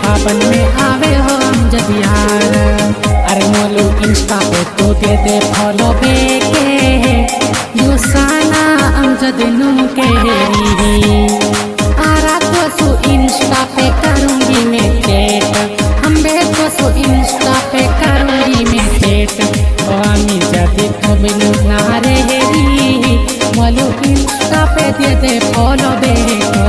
फाबन में आवे हो अमजद यार। अरे मोलू इंस्टा पे तो दे दे फॉलो बेके युसाना अमजद नू के री। आरा तो सु इंस्टा पे करूंगी मैं चैट, हम्बे तो सु इंस्टा पे करूंगी मैं चैट। आमी जदी कबिल ना रहेगी मोलू इंस्टा पे दे दे फॉलो बेके।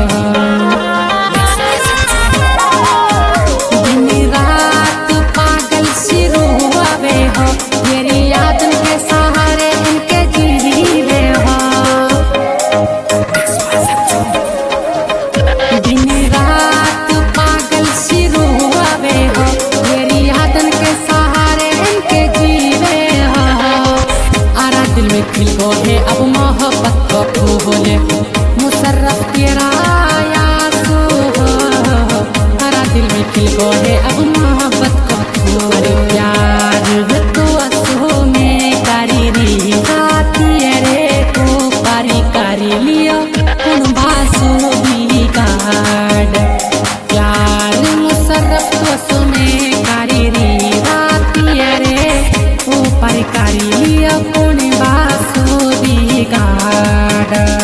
अब मोहब्बत को फूले मुसर्रफ तेरा यासू, हरा दिल में खिल गो है अब मोहब्बत को फूले। प्यार तो असो में कारी री खाती रे को पारी कारी लियो कुन बासु भी गाड। प्यार मुसर्रफ तो असो में कारी री खाती रे को पारी कारी लियो कुन बासु गाड़।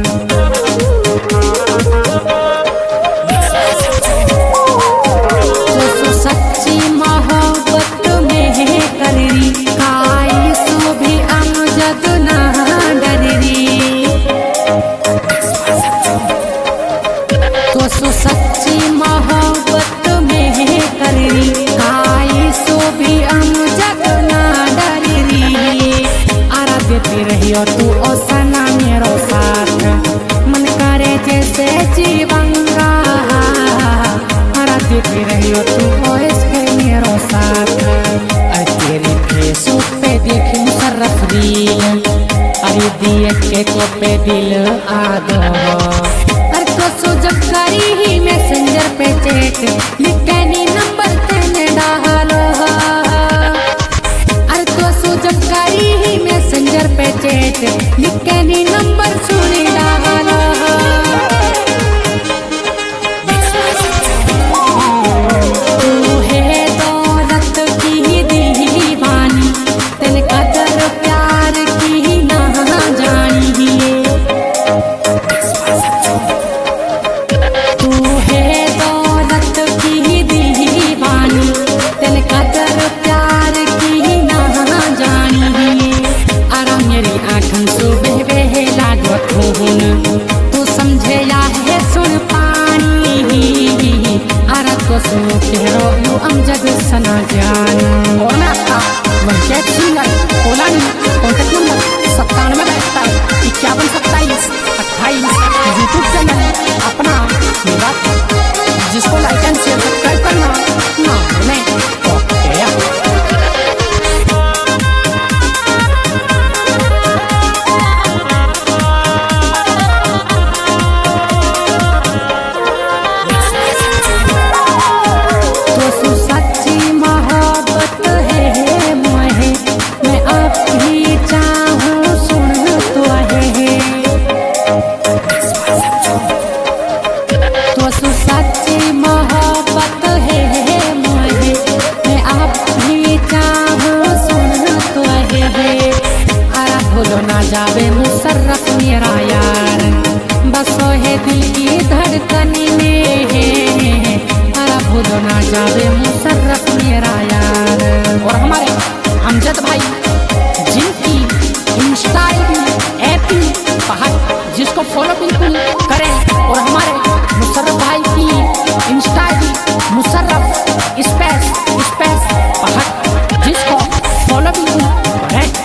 तो सच्ची मोहब्बत में कररी काई सो भी अमजद ना डररी। तो सच्ची मोहब्बत में कररी काई सो भी अमजद ना डररी। आरा देती रही और तू ओ सना मेरो साथ, मन करे जैसे जीवंगा। आरा देती रही और तू ओ इसके मेरो साथ। अरे तेरी फेसबुक पे देखी मुसर्रफ रील, अरे देख के तो पे दिल आ गो। अरे तो सो जब करी ही मैसेंजर पे चैट लिखे नी नंबर तेने डालो। अरे तो सो जब करी ही मैसेंजर पे चैट लिखे नी नंबर सुनी डालो। तू है दौलत की दीवानी, तेने कदर प्यार की ना जानी। तू है दौलत की दीवानी, तेने कदर प्यार की ना जानी। आरा मेरी आँखन सुबह बहे लागो खून, तू समझे या है सुन पानी। आरा तो सुनो तेरो यू अमजद सना जान। और मैं आपका वंशज सिंगर कोलानी कॉन्टेक्ट नंबर 97 यूट्यूब चैनल अपना मेरा, जिसको लाइक एंड शेयर सब्सक्राइब करना ना भूलें। जावे मुसर्रफ मेरा यार, बसो है दिल की धड़कनी में। अरे भूलो ना जावे मुसर्रफ मेरा यार। और हमारे अमजद भाई जिनकी इंस्टा आईडी एपी पहाड़, जिसको फॉलो बिल्कुल करें। और हमारे मुसर्रफ भाई की इंस्टा आईडी मुसर्रफ स्पेस पहाड़, जिसको फॉलो बिल्कुल करें।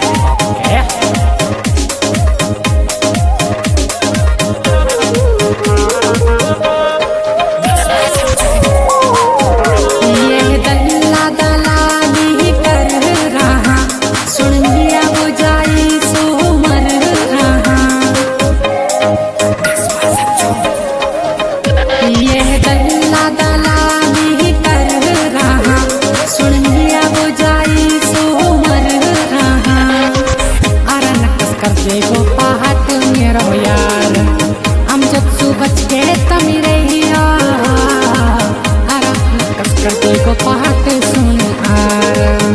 करते को पाते सुन आ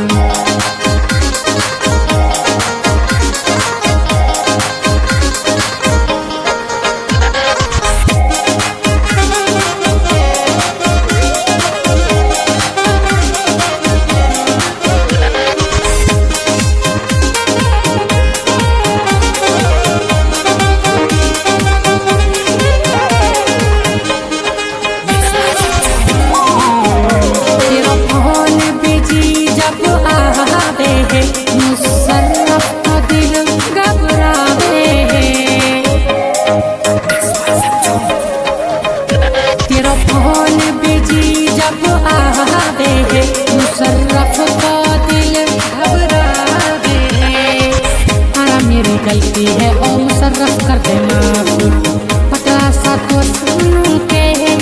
गलती है ओ मुशर्रफ कर दे माफ पतला सा तो सुन के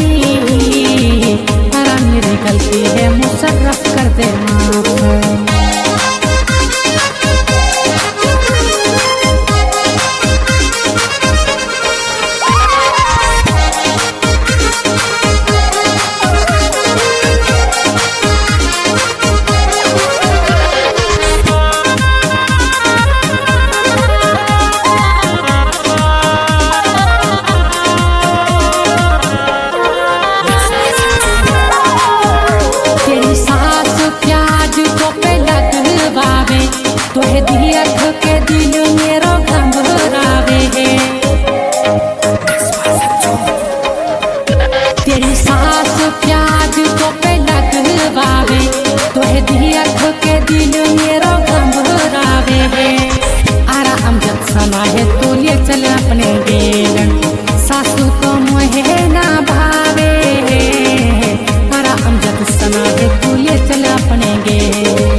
हरा मेरी गलती है मुशर्रफ कर दे माफ तोहे दिया के दिल मेरो घबरावे है तेरी सास प्याज तो पे लगवावे तोहे दिया के दिल मेरो घबरावे है आरा हम जब सना है तो ले चल अपने बेल सासू तो मोहे ना भावे आरा हम जब सना है तो ले चल अपने बेल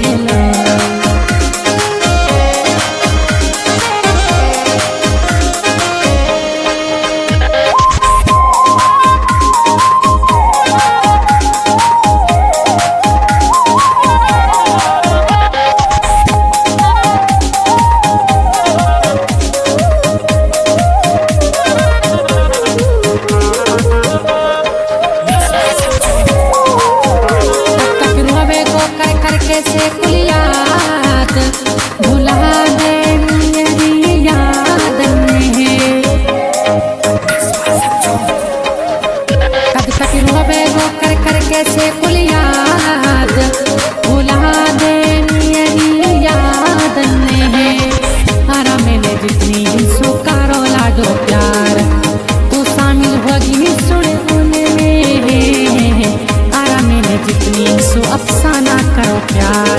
से कुलियात भुला दे मेरी याद में कब तक रोवे रो कर से कुलियात भुला दे मेरी याद में हरा मैंने जितनी सुकारो लाडो प्यार तू शामिल होगी सुन उनमें हरा मैंने जितनी सो अफसाना करो प्यार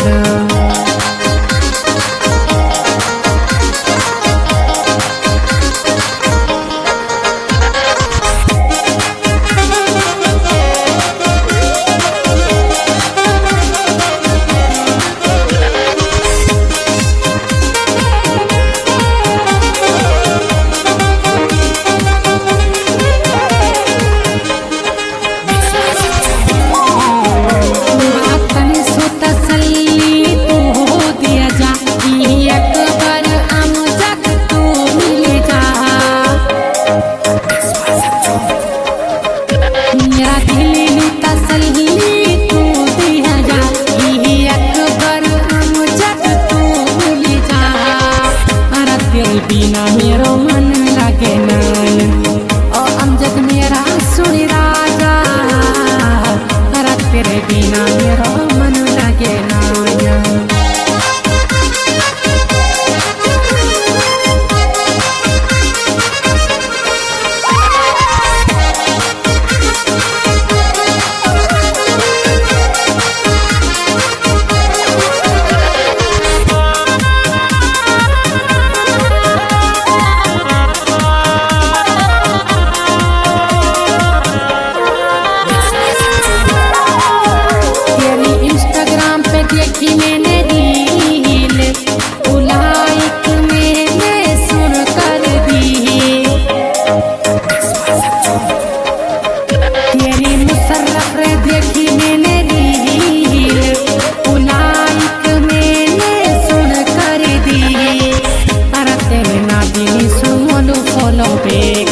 बिना मेरो मन लगे नयन ओ अमजद मेरा सुनी राजा हरा तेरे बिना मेरो मन लगे नयन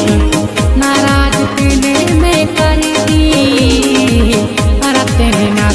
नाराज तेने में कर दी, तेने ना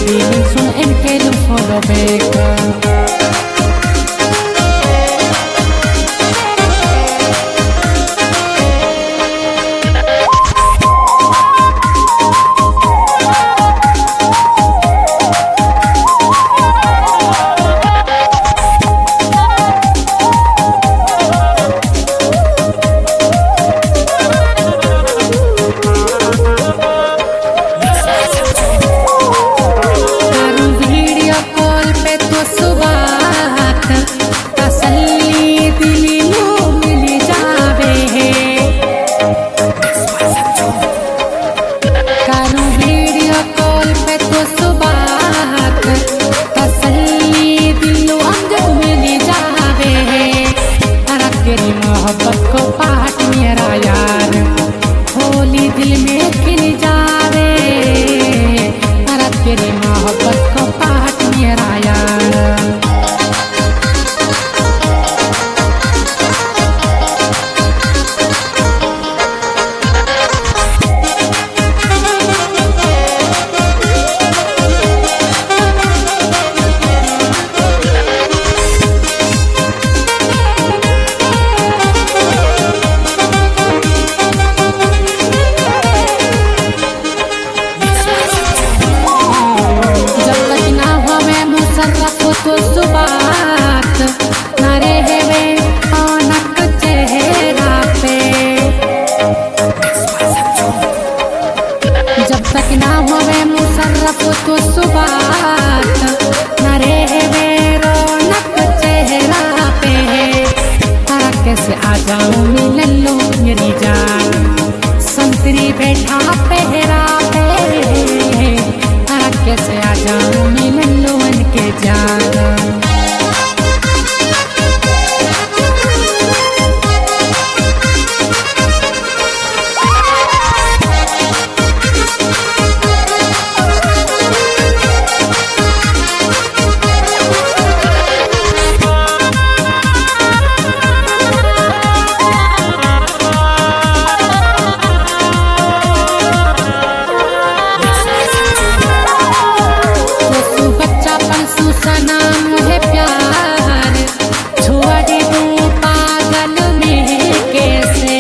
तेरे मोहब्बत को पाठ मेरा यार। तो सुबात न रहे औनक चेहरा पे, जब तक ना होवे मुशर्रफ तो सुबात न रहे रौनक चेहरा पे। तारा कैसे आ जाऊं मिलन लो मेरी जान, संतरी बैठा पहरा पे। तारा कैसे आ जाऊं मिलन लो उनके जान। सनम है प्यार छोड़ दूं पागल में कैसे,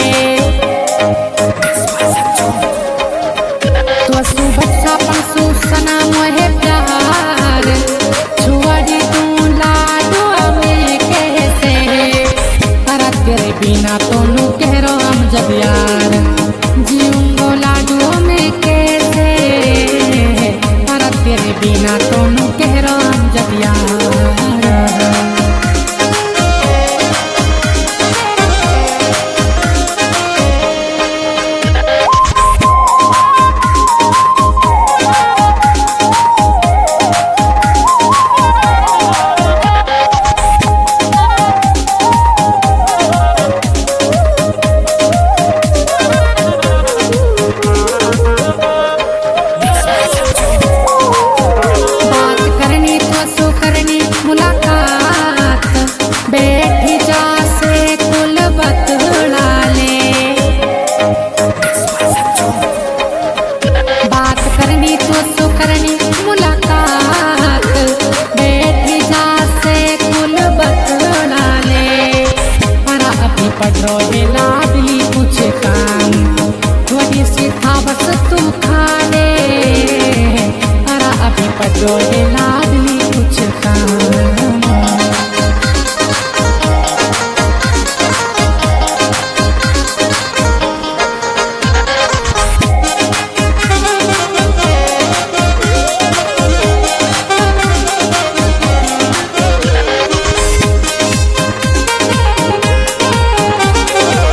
तो सुबच्चा पंसु सनम है प्यार छोड़ दूं लाडो में कैसे। तारा तेरे बिना तो नू कह रो हम जब यार, जीऊंगो लाडो में कैसे। तारा तेरे बिना तो नू कह रो जब यार। बैठी जा से कुल बतला ले, बात करनी तो सो करनी मुलाकात। बैठी जा से कुल बतला ले, पर अभी पढ़ो लाडली कुछ काम, थोड़ी सी था बस तू खा ले। पर अभी पढ़ो लाडली कुछ काम।